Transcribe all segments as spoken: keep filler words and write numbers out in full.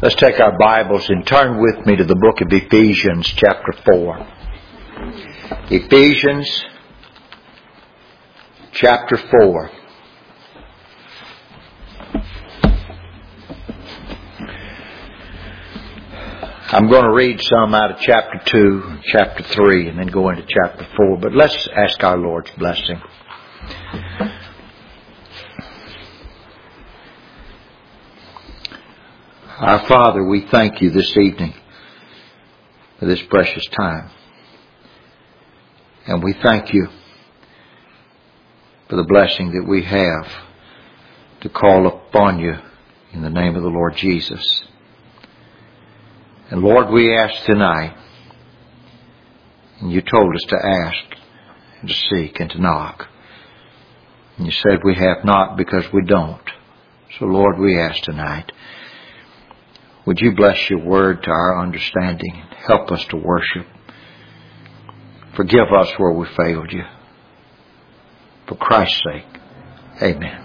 Let's take our Bibles and turn with me to the book of Ephesians chapter four. Ephesians chapter four. I'm going to read some out of chapter two, chapter three, and then go into chapter four. But let's ask our Lord's blessing. Our Father, we thank you this evening for this precious time. And we thank you for the blessing that we have to call upon you in the name of the Lord Jesus. And Lord, we ask tonight, and you told us to ask, and to seek, and to knock. And you said we have not because we don't. So Lord, we ask tonight, would you bless your word to our understanding and help us to worship? Forgive us where we failed you. For Christ's sake, amen.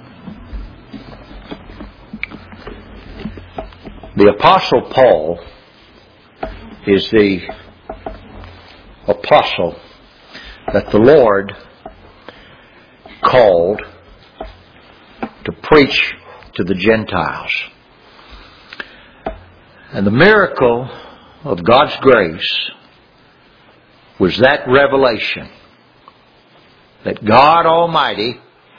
The Apostle Paul is the apostle that the Lord called to preach to the Gentiles. And the miracle of God's grace was that revelation that God Almighty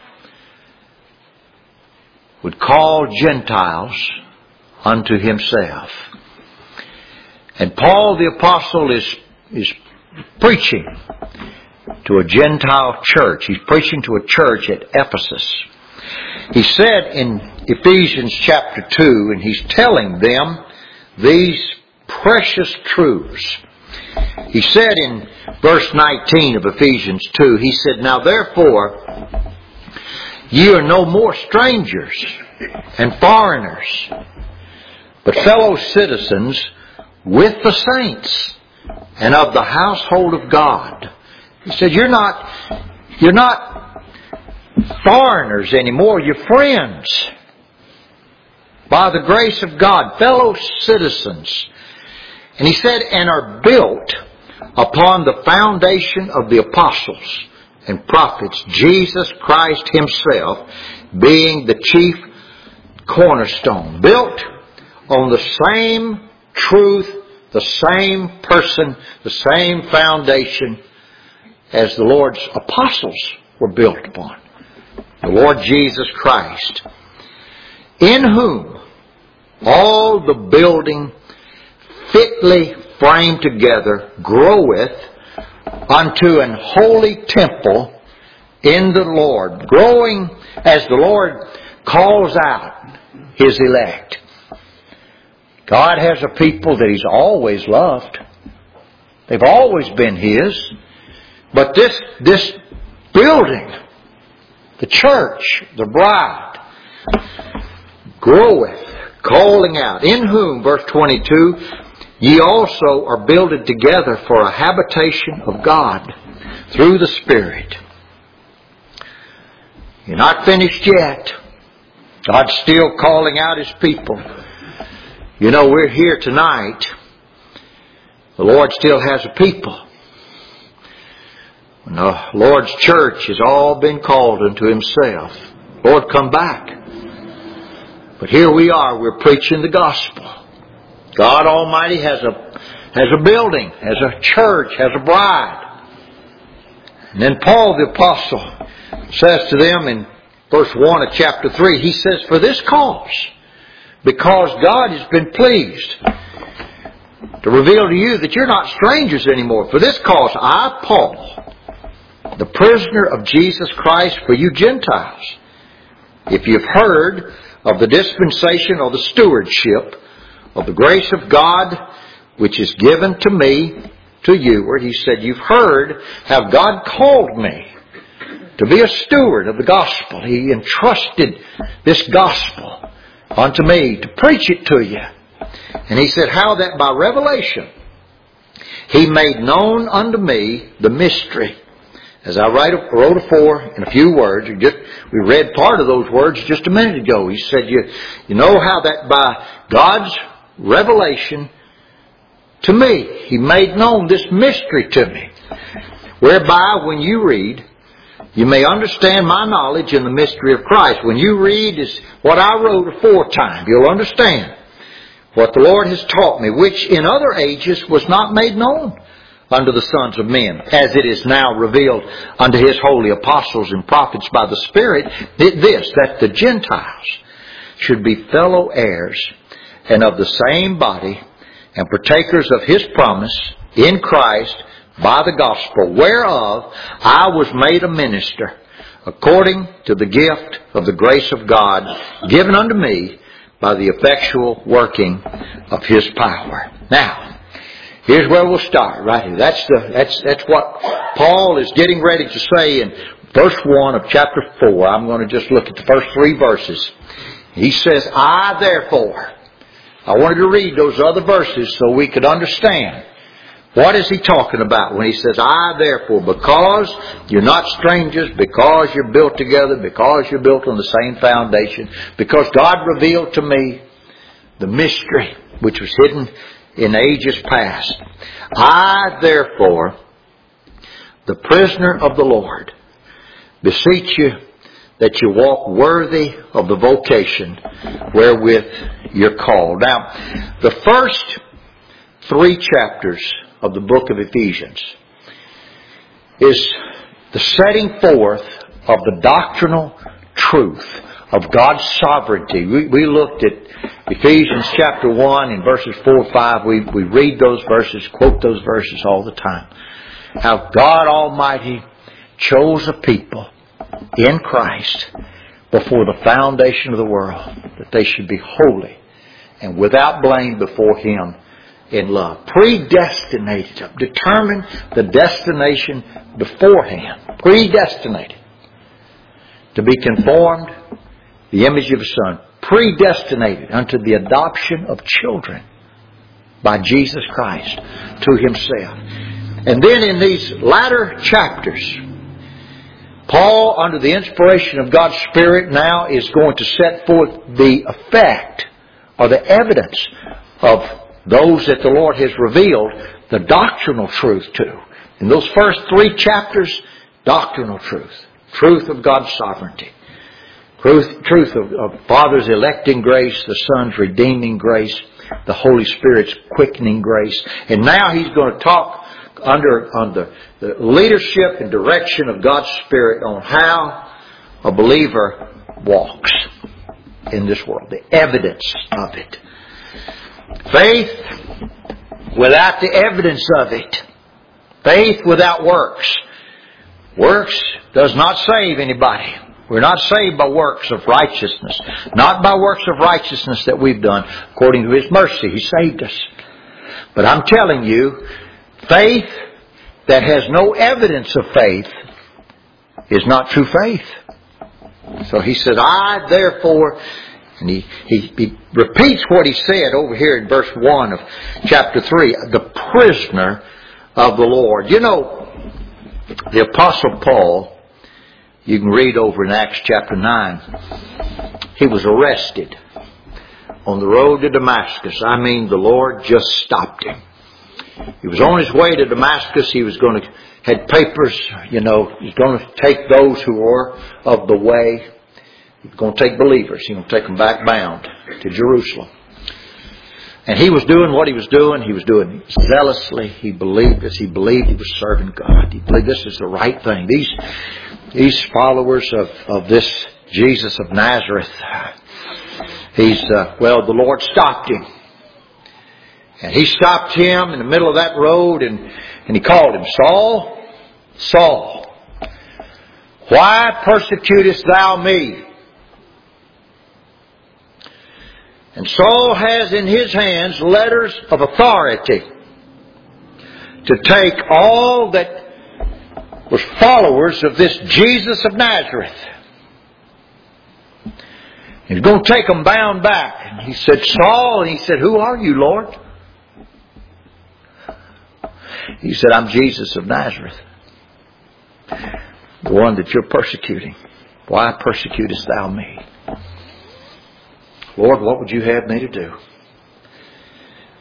would call Gentiles unto Himself. And Paul the Apostle is, is preaching to a Gentile church. He's preaching to a church at Ephesus. He said in Ephesians chapter two, and he's telling them these precious truths. He said in verse nineteen of Ephesians two, he said, "Now therefore, ye are no more strangers and foreigners, but fellow citizens with the saints and of the household of God." He said, you're not, you're not foreigners anymore, you're friends. By the grace of God, fellow citizens. And he said, and are built upon the foundation of the apostles and prophets, Jesus Christ Himself being the chief cornerstone. Built on the same truth, the same person, the same foundation as the Lord's apostles were built upon. The Lord Jesus Christ, in whom all the building fitly framed together groweth unto an holy temple in the Lord, growing as the Lord calls out His elect. God has a people that He's always loved. They've always been His. But this, this building, the church, the bride, groweth, calling out, in whom, verse twenty-two, ye also are builded together for a habitation of God through the Spirit. You're not finished yet. God's still calling out His people. You know, we're here tonight. The Lord still has a people. When the Lord's church has all been called unto Himself, Lord, come back. But here we are, we're preaching the gospel. God Almighty has a, has a building, has a church, has a bride. And then Paul the Apostle says to them in verse one of chapter three, he says, for this cause, because God has been pleased to reveal to you that you're not strangers anymore. For this cause, I, Paul, the prisoner of Jesus Christ for you Gentiles, if you've heard of the dispensation or the stewardship of the grace of God which is given to me, to you, where he said, you've heard how God called me to be a steward of the gospel. He entrusted this gospel unto me to preach it to you. And he said, how that by revelation He made known unto me the mystery. As I wrote afore in a few words, we, just, we read part of those words just a minute ago. He said, you, you know how that by God's revelation to me. He made known this mystery to me, whereby when you read, you may understand my knowledge in the mystery of Christ. When you read is what I wrote aforetime, you'll understand what the Lord has taught me, which in other ages was not made known unto the sons of men, as it is now revealed unto His holy apostles and prophets by the Spirit, this, that the Gentiles should be fellow heirs and of the same body and partakers of His promise in Christ by the gospel, whereof I was made a minister, according to the gift of the grace of God, given unto me by the effectual working of His power. Now, here's where we'll start, right here. That's the that's that's what Paul is getting ready to say in verse one of chapter four. I'm going to just look at the first three verses. He says, I therefore. I wanted to read those other verses so we could understand. What is he talking about when he says, I therefore, because you're not strangers, because you're built together, because you're built on the same foundation, because God revealed to me the mystery which was hidden in ages past. I therefore, the prisoner of the Lord, beseech you that you walk worthy of the vocation wherewith you're called. Now, the first three chapters of the book of Ephesians is the setting forth of the doctrinal truth of God's sovereignty. We, we looked at Ephesians chapter one and verses four and five. We, we read those verses, quote those verses all the time. How God Almighty chose a people in Christ before the foundation of the world, that they should be holy and without blame before Him in love. Predestinated, determined the destination beforehand. Predestinated to be conformed the image of His Son. Predestinated unto the adoption of children by Jesus Christ to Himself. And then in these latter chapters, Paul, under the inspiration of God's Spirit, now is going to set forth the effect or the evidence of those that the Lord has revealed the doctrinal truth to. In those first three chapters, doctrinal truth. Truth of God's sovereignty. Truth, truth of, of Father's electing grace, the Son's redeeming grace, the Holy Spirit's quickening grace. And now he's going to talk under on the, the leadership and direction of God's Spirit on how a believer walks in this world. The evidence of it. Faith without the evidence of it. Faith without works. Works does not save anybody. We're not saved by works of righteousness. Not by works of righteousness that we've done. According to His mercy, He saved us. But I'm telling you, faith that has no evidence of faith is not true faith. So he says, I therefore, and he, he, he repeats what he said over here in verse one of chapter three, the prisoner of the Lord. You know, the Apostle Paul, you can read over in Acts chapter nine, he was arrested on the road to Damascus. I mean, the Lord just stopped him. He was on his way to Damascus. He was going to, had papers, you know, he's going to take those who were of the way. He's going to take believers. He's going to take them back bound to Jerusalem. And he was doing what he was doing. He was doing it zealously. He believed this. He believed he was serving God. He believed this is the right thing. These, these followers of, of this Jesus of Nazareth, he's, uh, well, the Lord stopped him. And he stopped him in the middle of that road and, and he called him, Saul, Saul, why persecutest thou me? And Saul has in his hands letters of authority to take all that was followers of this Jesus of Nazareth. He's going to take them bound back. And he said, Saul, and he said, who are you, Lord? He said, I'm Jesus of Nazareth, the one that you're persecuting. Why persecutest thou me? Lord, what would you have me to do?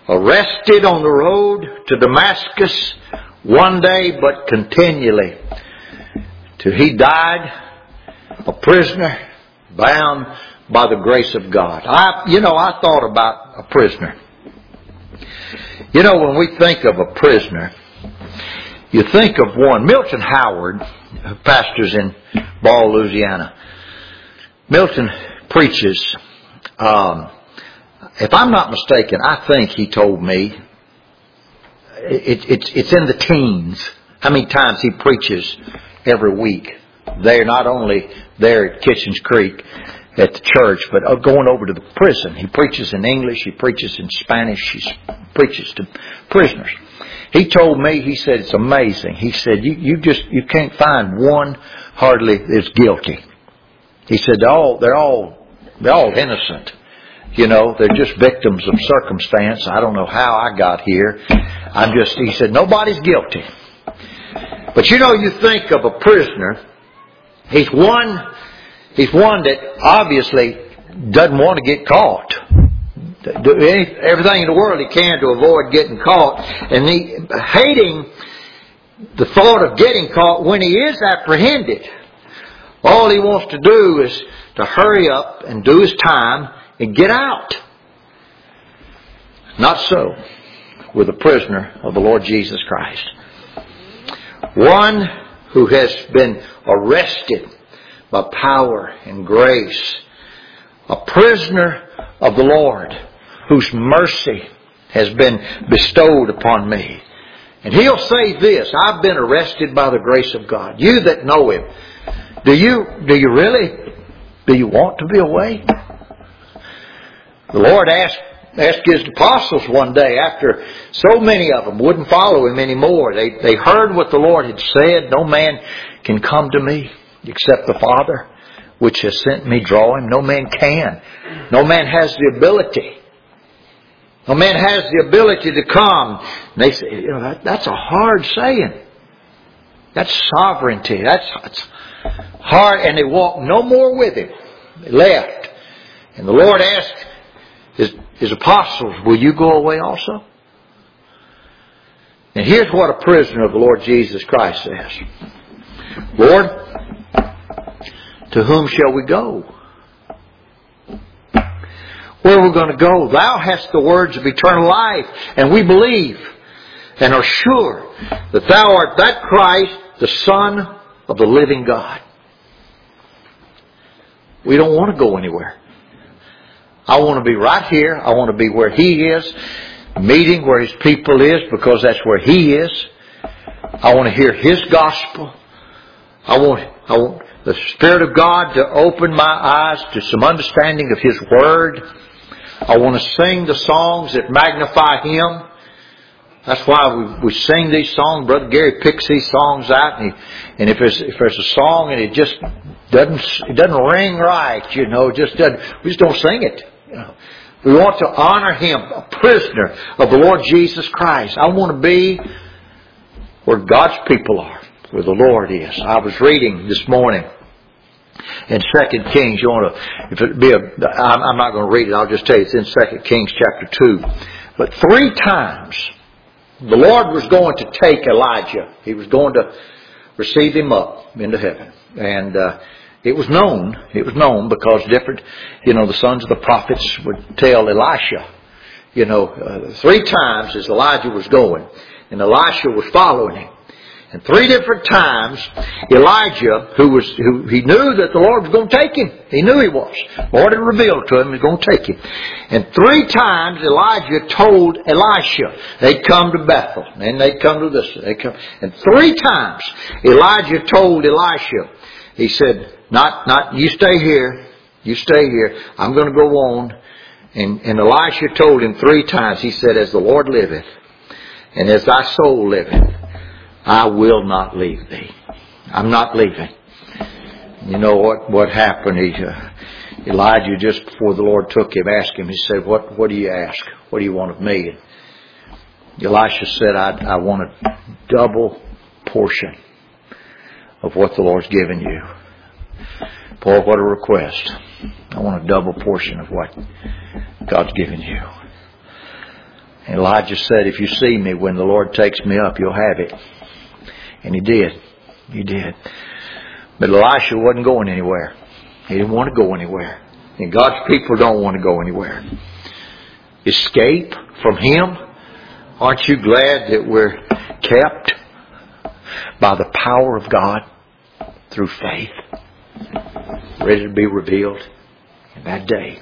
arrested on the road to Damascus one day, but continually, till he died a prisoner, bound by the grace of God. I, you know, I thought about a prisoner. You know, when we think of a prisoner, you think of one. Milton Howard, who pastors in Ball, Louisiana. Milton preaches, um, if I'm not mistaken, I think he told me, it, it, it's in the teens, how many times he preaches every week. They're not only there at Kitchens Creek at the church, but going over to the prison. He preaches in English, he preaches in Spanish, he preaches to prisoners. He told me, he said, it's amazing. He said, you, you just, you can't find one hardly that's guilty. He said, they're all, they're all, they're all innocent. You know, they're just victims of circumstance. I don't know how I got here. I'm just, he said, nobody's guilty. But you know, you think of a prisoner, he's one, he's one that obviously doesn't want to get caught. Do any, everything in the world he can to avoid getting caught. And he, hating the thought of getting caught when he is apprehended. All he wants to do is to hurry up and do his time and get out. Not so with a prisoner of the Lord Jesus Christ. One who has been arrested by power and grace. A prisoner of the Lord whose mercy has been bestowed upon me. And he'll say this, I've been arrested by the grace of God. You that know Him, do you, do you really, do you want to be away? The Lord asked, asked His apostles one day after so many of them wouldn't follow Him anymore. They, they heard what the Lord had said, no man can come to me except the Father which has sent me draw him. No man can. No man has the ability. No man has the ability to come. And they say, you know, that, that's a hard saying. That's sovereignty. That's, that's hard. And they walked no more with Him. They left. And the Lord asked His, His apostles, will you go away also? And here's what a prisoner of the Lord Jesus Christ says. Lord, to whom shall we go? Where are we going to go? Thou hast the words of eternal life, and we believe and are sure that Thou art that Christ, the Son of the living God. We don't want to go anywhere. I want to be right here. I want to be where He is, meeting where His people is, because that's where He is. I want to hear His gospel. I want, I want the Spirit of God to open my eyes to some understanding of His Word. I want to sing the songs that magnify Him. That's why we, we sing these songs. Brother Gary picks these songs out, and, he, and if there's if there's a song and it just doesn't it doesn't ring right, you know, just doesn't, we just don't sing it. You know, we want to honor Him, a prisoner of the Lord Jesus Christ. I want to be where God's people are, where the Lord is. I was reading this morning in Second Kings. You want to, if it be a, I'm, I'm not going to read it. I'll just tell you it's in Second Kings chapter two. But three times the Lord was going to take Elijah. He was going to receive him up into heaven, and uh, it was known. It was known because different, you know, the sons of the prophets would tell Elisha, you know, uh, three times as Elijah was going, and Elisha was following him. And three different times, Elijah, who was, who he knew that the Lord was going to take him. He knew he was. The Lord had revealed to him he was going to take him. And three times Elijah told Elisha they'd come to Bethel, and they'd come to this. They come, and three times Elijah told Elisha, he said, "Not, not you stay here. You stay here. I'm going to go on." And, and Elisha told him three times. He said, "As the Lord liveth, and as thy soul liveth, I will not leave thee." I'm not leaving. You know what, what happened? He, uh, Elijah, just before the Lord took him, asked him, he said, what, what do you ask? What do you want of me? And Elisha said, I, I want a double portion of what the Lord's given you. Boy, what a request. I want a double portion of what God's given you. Elijah said, if you see me when the Lord takes me up, you'll have it. And he did. He did. But Elisha wasn't going anywhere. He didn't want to go anywhere. And God's people don't want to go anywhere. Escape from Him? Aren't you glad that we're kept by the power of God through faith, ready to be revealed in that day?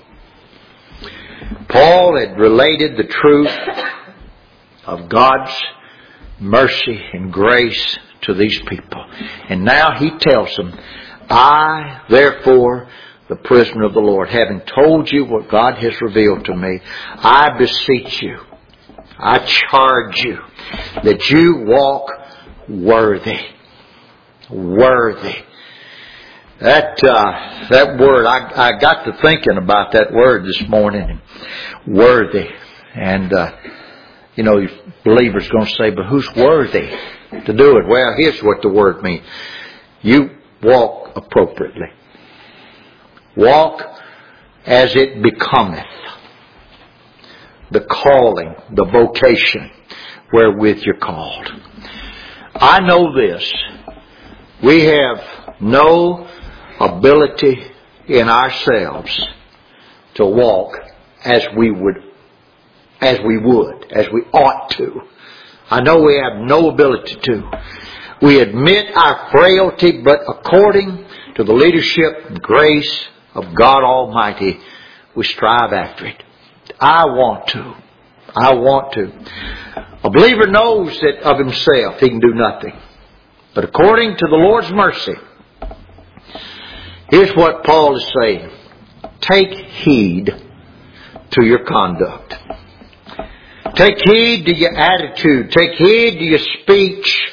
Paul had related the truth of God's mercy and grace to these people. And now he tells them, I, therefore, the prisoner of the Lord, having told you what God has revealed to me, I beseech you, I charge you, that you walk worthy. Worthy. That uh, that word, I, I got to thinking about that word this morning. Worthy. And, uh, you know, believers going to say, but who's worthy to do it? Well, here's what the word means. You walk appropriately. Walk as it becometh. The calling, the vocation wherewith you're called. I know this. We have no ability in ourselves to walk as we would, as we would, as we ought to. I know we have no ability to. We admit our frailty, but according to the leadership and grace of God Almighty, we strive after it. I want to. I want to. A believer knows that of himself he can do nothing. But according to the Lord's mercy, here's what Paul is saying. Take heed to your conduct. Take heed to your attitude. Take heed to your speech.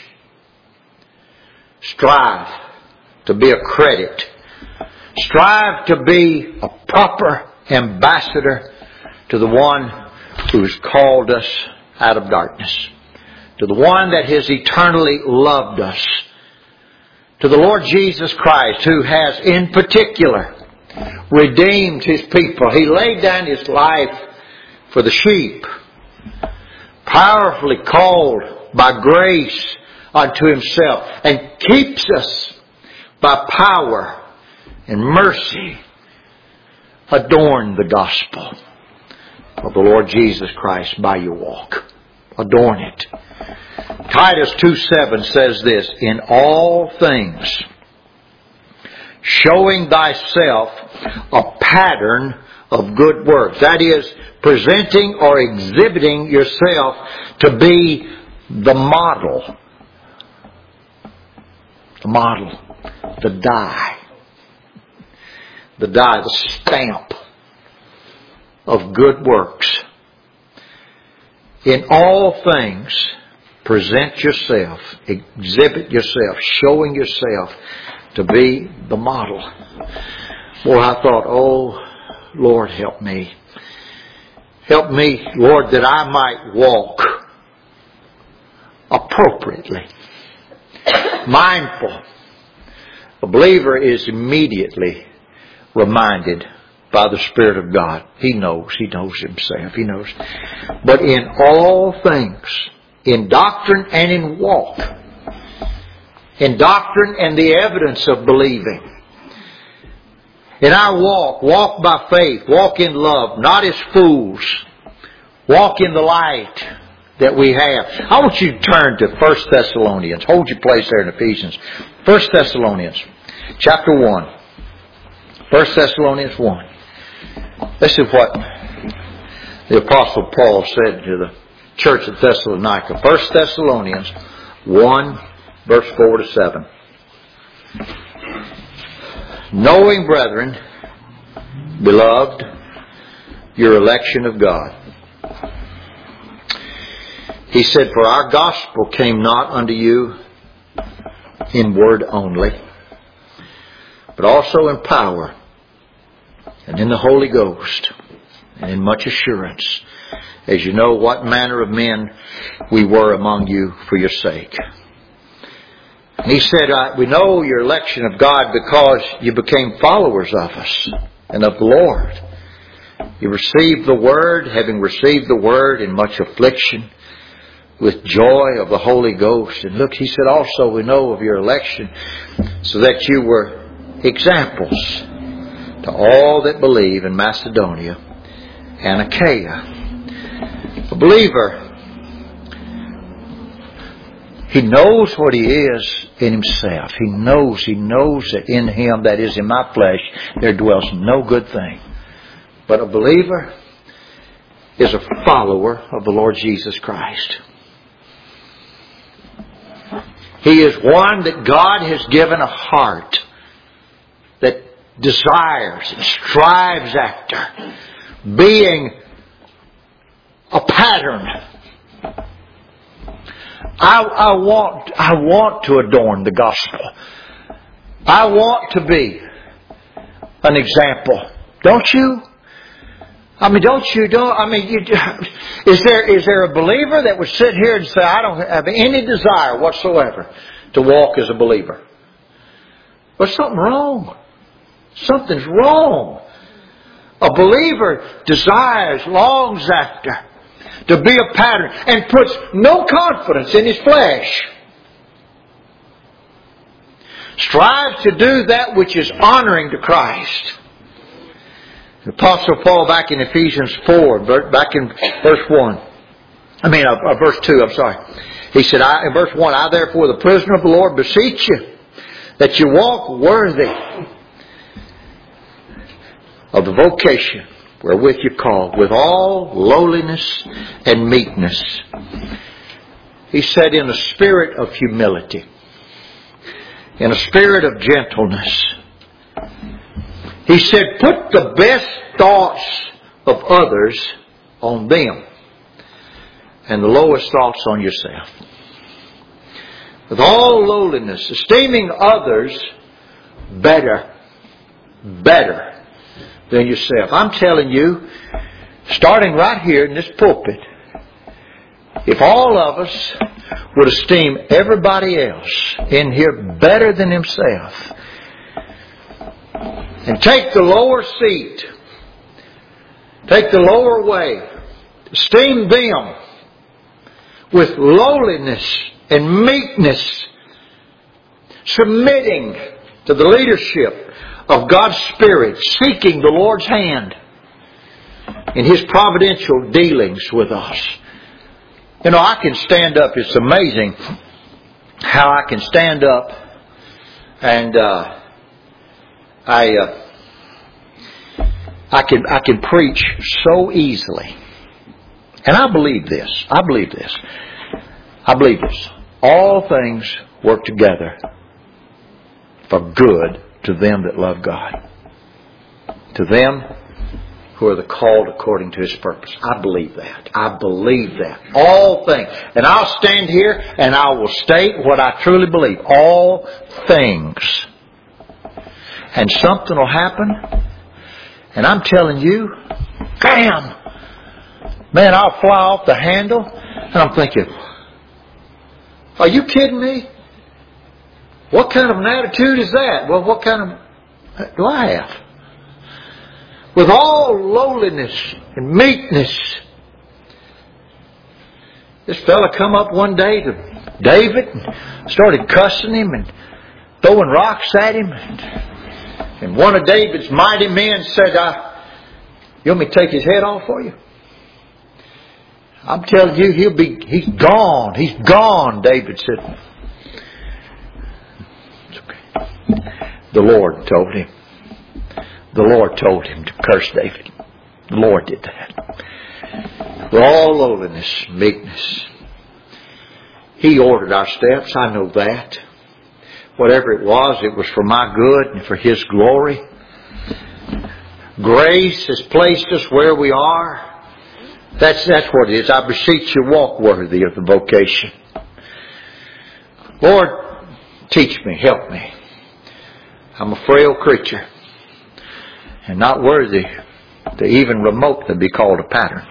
Strive to be a credit. Strive to be a proper ambassador to the one who has called us out of darkness. To the one that has eternally loved us. To the Lord Jesus Christ, who has in particular redeemed His people. He laid down His life for the sheep. Powerfully called by grace unto Himself. And keeps us by power and mercy. Adorn the gospel of the Lord Jesus Christ by your walk. Adorn it. Titus two seven says this, in all things, showing thyself a pattern of good works. That is, presenting or exhibiting yourself to be the model. The model. The die. The die, the stamp of good works. In all things, present yourself, exhibit yourself, showing yourself to be the model. Boy, I thought, oh, Lord, help me. Help me, Lord, that I might walk appropriately, mindful. A believer is immediately reminded by the Spirit of God. He knows. He knows himself. He knows. But in all things, in doctrine and in walk, in doctrine and the evidence of believing, in our walk, walk by faith, walk in love, not as fools, walk in the light that we have. I want you to turn to First Thessalonians. Hold your place there in Ephesians. First Thessalonians, chapter one. First Thessalonians one. This is what the Apostle Paul said to the church at Thessalonica. First Thessalonians one, verse four to seven. Knowing, brethren, beloved, your election of God. He said, for our gospel came not unto you in word only, but also in power, and in the Holy Ghost, and in much assurance, as you know what manner of men we were among you for your sake. And he said, we know your election of God because you became followers of us and of the Lord. He received the Word, having received the Word in much affliction, with joy of the Holy Ghost. And look, he said, also we know of your election, so that you were examples to all that believe in Macedonia and Achaia. A believer, he knows what he is in himself. He knows, he knows that in him, that is in my flesh, there dwells no good thing. But a believer is a follower of the Lord Jesus Christ. He is one that God has given a heart that desires and strives after being a pattern. I, I want, I want to adorn the gospel. I want to be an example. Don't you? I mean, don't you? Don't I mean? You, is there is there a believer that would sit here and say, "I don't have any desire whatsoever to walk as a believer"? There's something wrong. Something's wrong. A believer desires, longs after to be a pattern, and puts no confidence in his flesh. Strives to do that which is honoring to Christ. The Apostle Paul, back in Ephesians four, back in verse one, I mean, uh, uh, verse two, I'm sorry. He said, I, in verse one, I therefore, the prisoner of the Lord, beseech you that you walk worthy of the vocation wherewith you called, with all lowliness and meekness. He said, in a spirit of humility, in a spirit of gentleness. He said, put the best thoughts of others on them and the lowest thoughts on yourself. With all lowliness, esteeming others better, better than yourself. I'm telling you, starting right here in this pulpit, if all of us would esteem everybody else in here better than himself, and take the lower seat, take the lower way, esteem them with lowliness and meekness, submitting to the leadership of God's Spirit, seeking the Lord's hand in His providential dealings with us. You know, I can stand up, it's amazing how I can stand up and uh, I uh, I can I can preach so easily. And I believe this. I believe this. I believe this. All things work together for good to them that love God. To them who are the called according to His purpose. I believe that. I believe that. All things. And I'll stand here and I will state what I truly believe. All things. And something will happen. And I'm telling you, bam! Man, I'll fly off the handle. And I'm thinking, are you kidding me? What kind of an attitude is that? Well, what kind of do I have? With all lowliness and meekness. This fella come up one day to David and started cussing him and throwing rocks at him. And one of David's mighty men said, uh, you want me to take his head off for you? I'm telling you, he'll be, he's gone. He's gone, David said. It's okay. The Lord told him. The Lord told him to curse David. The Lord did that. With all lowliness, meekness. He ordered our steps. I know that. Whatever it was, it was for my good and for His glory. Grace has placed us where we are. That's, that's what it is. I beseech you, walk worthy of the vocation. Lord, teach me, help me. I'm a frail creature and not worthy to even remotely be called a pattern.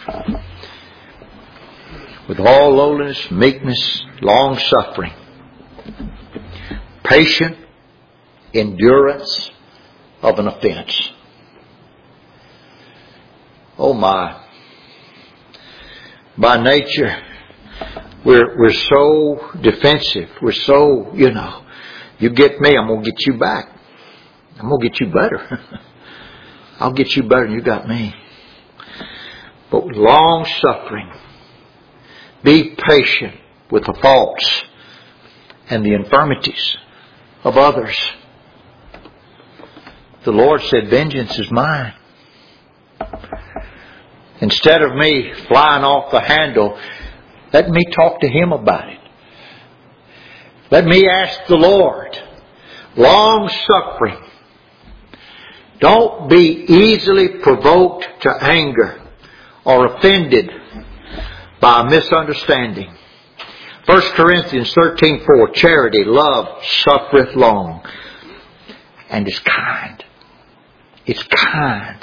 With all lowliness, meekness, long suffering, patient endurance of an offense. Oh my. By nature, we're, we're so defensive. We're so, you know, you get me, I'm going to get you back. I'm going to get you better. I'll get you better than you got me. But with long suffering, be patient with the faults and the infirmities of others. The Lord said, vengeance is mine. Instead of me flying off the handle, let me talk to Him about it. Let me ask the Lord. Long suffering. Don't be easily provoked to anger or offended by a misunderstanding. First Corinthians thirteen four, charity, love, suffereth long, and is kind. It's kind.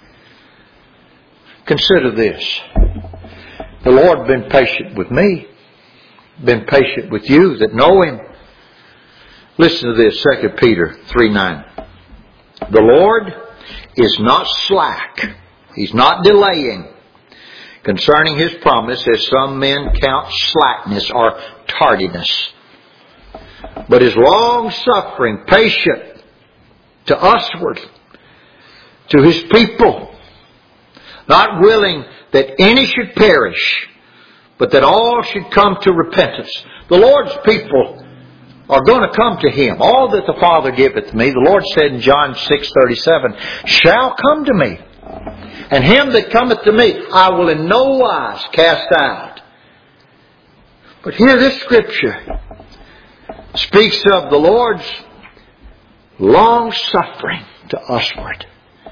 Consider this. The Lord been patient with me, been patient with you that know Him. Listen to this, Second Peter three nine. The Lord is not slack. He's not delaying concerning His promise, as some men count slackness or tardiness, but is long suffering, patient to usward, to His people, not willing that any should perish, but that all should come to repentance. The Lord's people are going to come to Him. All that the Father giveth me, the Lord said in John six thirty-seven, shall come to me. And him that cometh to me, I will in no wise cast out. But here this scripture speaks of the Lord's long suffering to usward.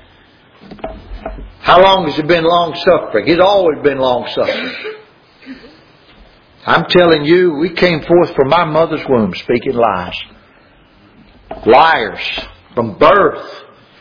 How long has it been long suffering? It's always been long suffering. I'm telling you, we came forth from our mother's womb speaking lies. Liars from birth.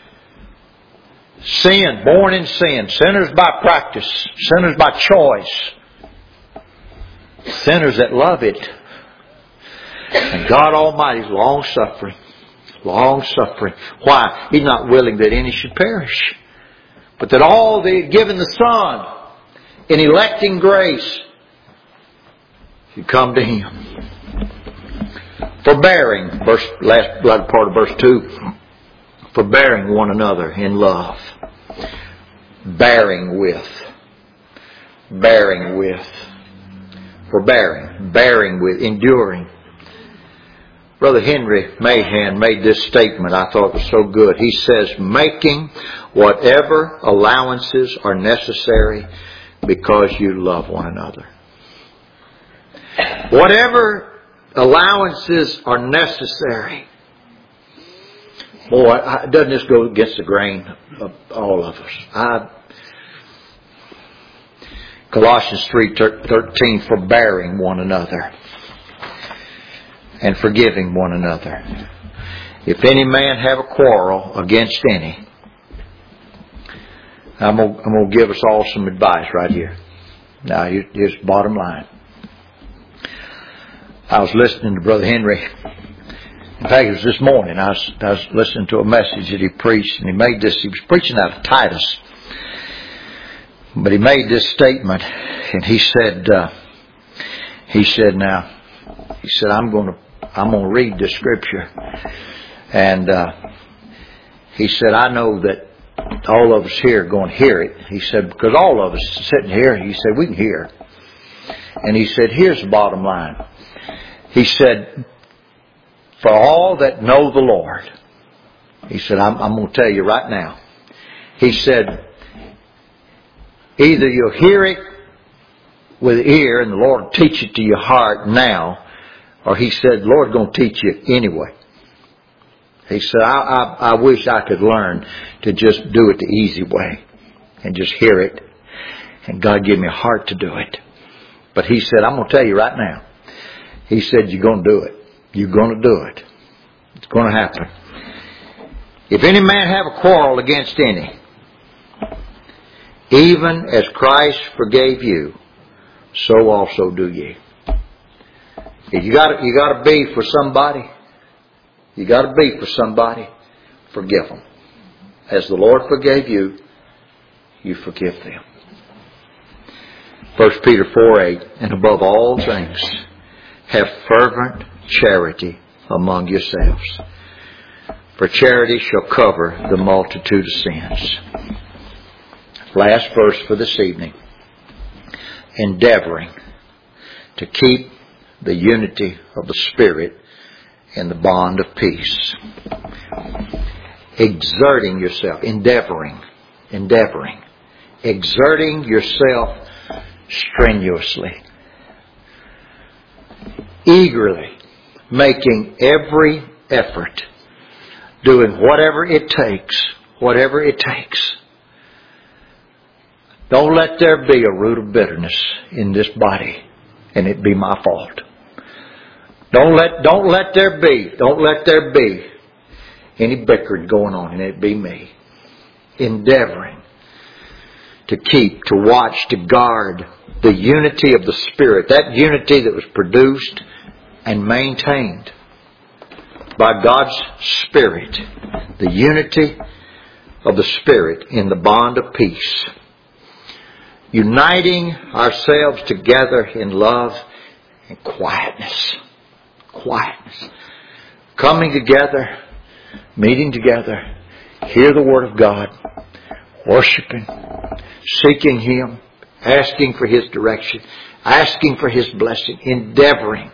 Sin, born in sin. Sinners by practice. Sinners by choice. Sinners that love it. And God Almighty's long suffering. Long suffering. Why? He's not willing that any should perish, but that all that He had given the Son in electing grace should come to Him. Forbearing, verse, last part of verse two. Forbearing one another in love. Bearing with. Bearing with. Forbearing. Bearing with. Enduring. Brother Henry Mahan made this statement I thought was so good. He says, making whatever allowances are necessary because you love one another. Whatever allowances are necessary. Boy, doesn't this go against the grain of all of us? I, Colossians three thirteen, forbearing one another and forgiving one another. If any man have a quarrel against any, I'm going I'm going to give us all some advice right here. Now, here's the bottom line. I was listening to Brother Henry. In fact, it was this morning. I was, I was listening to a message that he preached, and he made this. He was preaching out of Titus, but he made this statement, and he said, uh, he said, now, he said, I'm going to, I'm going to read this scripture, and uh, he said, I know that all of us here are going to hear it. He said, because all of us sitting here, he said, we can hear. And he said, here's the bottom line. He said, for all that know the Lord, he said, I'm, I'm going to tell you right now. He said, either you'll hear it with the ear and the Lord will teach it to your heart now, or he said, the Lord's going to teach you anyway. He said, I, I, I wish I could learn to just do it the easy way and just hear it. And God gave me a heart to do it. But he said, I'm going to tell you right now. He said, you're going to do it. You're going to do it. It's going to happen. If any man have a quarrel against any, even as Christ forgave you, so also do ye. If you got you got to be for somebody, you got to be for somebody, forgive them. As the Lord forgave you, you forgive them. First Peter four eight, and above all things, have fervent charity among yourselves, for charity shall cover the multitude of sins. Last verse for this evening. Endeavoring to keep the unity of the Spirit in the bond of peace. Exerting yourself, endeavoring, endeavoring, exerting yourself strenuously, eagerly, making every effort, doing whatever it takes, whatever it takes. Don't let there be a root of bitterness in this body, and it be my fault. Don't let, don't let there be, don't let there be any bickering going on, and it be me. Endeavoring to keep, to watch, to guard the unity of the Spirit. That unity that was produced and maintained by God's Spirit. The unity of the Spirit in the bond of peace. Uniting ourselves together in love and quietness. Quietness. Coming together, meeting together, hear the Word of God, worshiping, seeking Him, asking for His direction, asking for His blessing, endeavoring.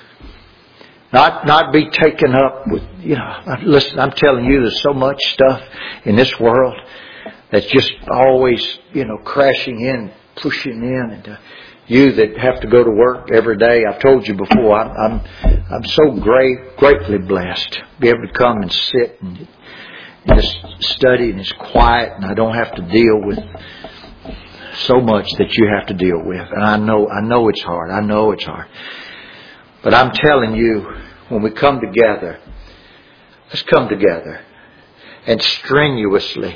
Not, not be taken up with, you know, listen, I'm telling you, there's so much stuff in this world that's just always, you know, crashing in, pushing in. And uh, you that have to go to work every day, I've told you before, I'm, I'm, I'm so great, gratefully blessed to be able to come and sit and, and just study, and it's quiet, and I don't have to deal with so much that you have to deal with. And I know, I know it's hard. I know it's hard. But I'm telling you, when we come together, let's come together and strenuously,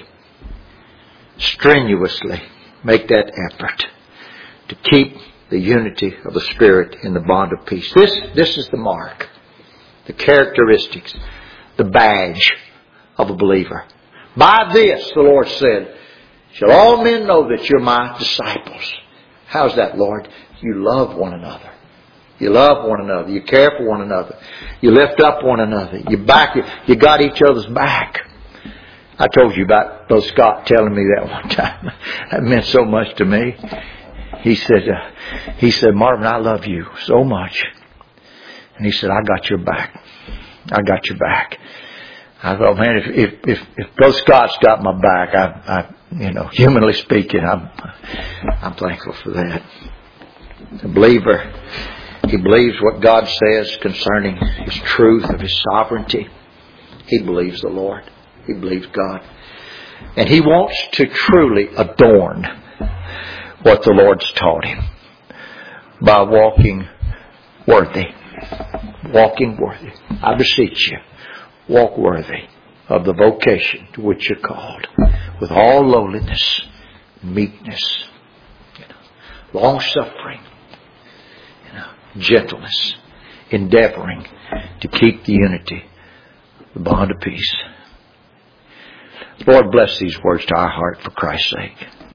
strenuously make that effort to keep the unity of the Spirit in the bond of peace. This, this is the mark, the characteristics, the badge of a believer. By this, the Lord said, shall all men know that you're my disciples. How's that, Lord? You love one another. You love one another. You care for one another. You lift up one another. You back. You got each other's back. I told you about Brother Scott telling me that one time. That meant so much to me. He said, uh, he said, Marvin, I love you so much. And he said, I got your back. I got your back. I thought, man, if if if, if Brother Scott's got my back, I, I, you know, humanly speaking, I'm I'm thankful for that. The believer, he believes what God says concerning His truth of His sovereignty. He believes the Lord. He believes God. And he wants to truly adorn what the Lord's taught him by walking worthy. Walking worthy. I beseech you, walk worthy of the vocation to which you're called, with all lowliness, meekness, you know, long suffering, you know, gentleness, endeavoring to keep the unity, the bond of peace. Lord, bless these words to our heart for Christ's sake.